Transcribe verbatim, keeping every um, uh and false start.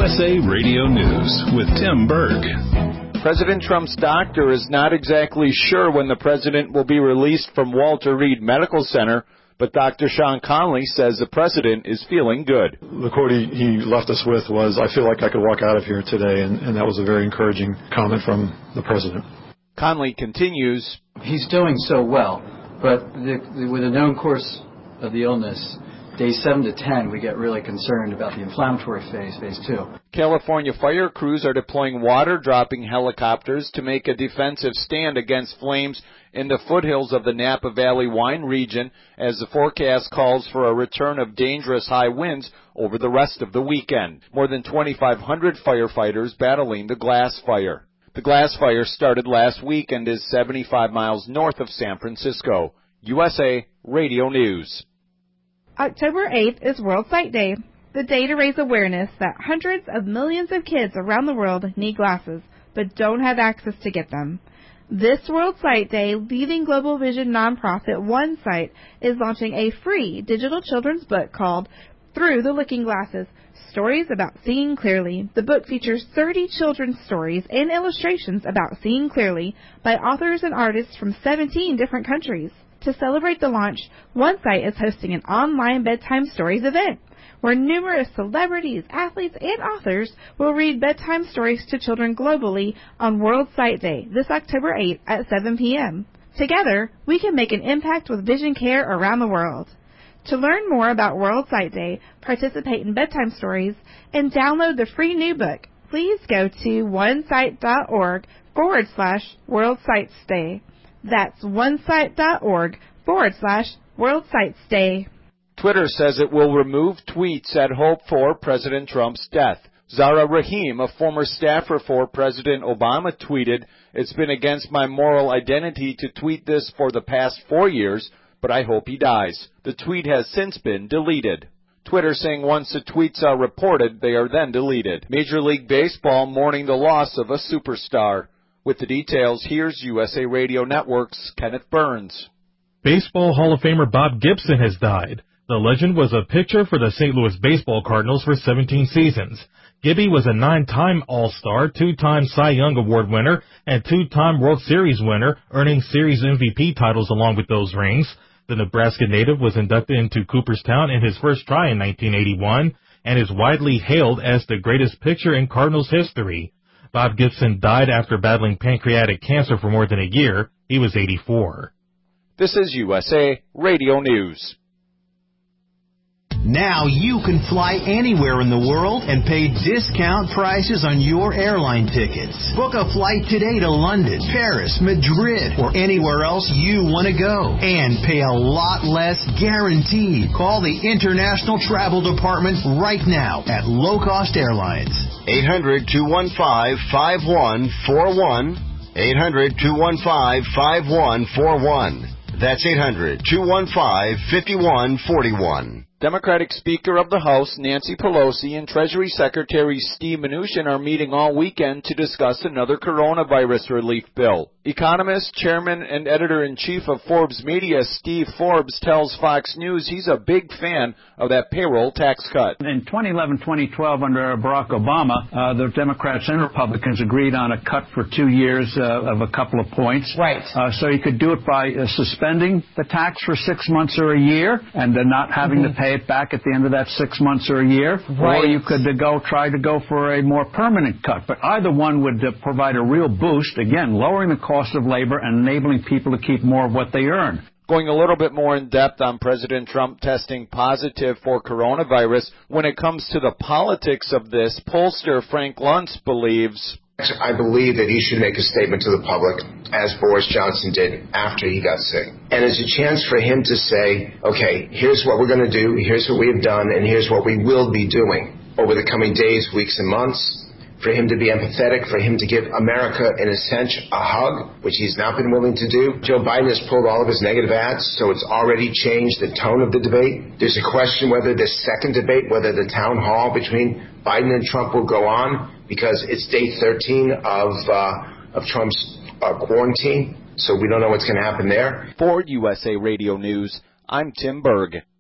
S A Radio News with Tim Berg. President Trump's doctor is not exactly sure when the president will be released from Walter Reed Medical Center, but Doctor Sean Conley says the president is feeling good. The quote he, he left us with was, "I feel like I could walk out of here today," and, and that was a very encouraging comment from the president. Conley continues, "He's doing so well, but the, the, with a known course of the illness, days seven to ten, we get really concerned about the inflammatory phase, phase two. California fire crews are deploying water-dropping helicopters to make a defensive stand against flames in the foothills of the Napa Valley wine region as the forecast calls for a return of dangerous high winds over the rest of the weekend. More than twenty-five hundred firefighters battling the Glass Fire. The Glass Fire started last week and is seventy-five miles north of San Francisco. U S A Radio News. October eighth is World Sight Day, the day to raise awareness that hundreds of millions of kids around the world need glasses, but don't have access to get them. This World Sight Day, leading global vision nonprofit One Sight is launching a free digital children's book called Through the Looking Glasses, Stories About Seeing Clearly. The book features thirty children's stories and illustrations about seeing clearly by authors and artists from seventeen different countries. To celebrate the launch, One Sight is hosting an online bedtime stories event where numerous celebrities, athletes, and authors will read bedtime stories to children globally on World Sight Day this October eighth at seven p.m. Together, we can make an impact with vision care around the world. To learn more about World Sight Day, participate in bedtime stories, and download the free new book, please go to onesight.org forward slash World Sight Day. That's onesight.org forward slash World Sight Day. Twitter says it will remove tweets that hope for President Trump's death. Zara Rahim, a former staffer for President Obama, tweeted, "It's been against my moral identity to tweet this for the past four years, but I hope he dies." The tweet has since been deleted. Twitter saying once the tweets are reported, they are then deleted. Major League Baseball mourning the loss of a superstar. With the details, here's U S A Radio Network's Kenneth Burns. Baseball Hall of Famer Bob Gibson has died. The legend was a pitcher for the Saint Louis Baseball Cardinals for seventeen seasons. Gibby was a nine-time All-Star, two-time Cy Young Award winner, and two-time World Series winner, earning Series M V P titles along with those rings. The Nebraska native was inducted into Cooperstown in his first try in nineteen eighty-one and is widely hailed as the greatest pitcher in Cardinals history. Bob Gibson died after battling pancreatic cancer for more than a year. He was eighty-four. This is U S A Radio News. Now you can fly anywhere in the world and pay discount prices on your airline tickets. Book a flight today to London, Paris, Madrid, or anywhere else you want to go. And pay a lot less guaranteed. Call the International Travel Department right now at Low Cost Airlines. eight hundred, two one five, five one four one. eight hundred, two one five, five one four one. That's eight hundred, two one five, five one four one. Democratic Speaker of the House Nancy Pelosi and Treasury Secretary Steve Mnuchin are meeting all weekend to discuss another coronavirus relief bill. Economist, chairman, and editor-in-chief of Forbes Media Steve Forbes tells Fox News he's a big fan of that payroll tax cut. In twenty eleven twenty twelve, under Barack Obama, uh, the Democrats and Republicans agreed on a cut for two years uh, of a couple of points. Right. Uh, so you could do it by uh, suspending the tax for six months or a year and uh, not having mm-hmm. to pay it back at the end of that six months or a year. Right. Or you could uh, go try to go for a more permanent cut. But either one would uh, provide a real boost, again, lowering the cost of labor and enabling people to keep more of what they earn. Going a little bit more in depth on President Trump testing positive for coronavirus, when it comes to the politics of this, pollster Frank Luntz believes, I believe that he should make a statement to the public, as Boris Johnson did after he got sick. And it's a chance for him to say, okay, here's what we're going to do, here's what we have done, and here's what we will be doing over the coming days, weeks, and months. For him to be empathetic, for him to give America, in a sense, a hug, which he's not been willing to do. Joe Biden has pulled all of his negative ads, so it's already changed the tone of the debate. There's a question whether this second debate, whether the town hall between Biden and Trump will go on, because it's day thirteen of uh, of Trump's uh, quarantine, so we don't know what's going to happen there. For U S A Radio News, I'm Tim Berg.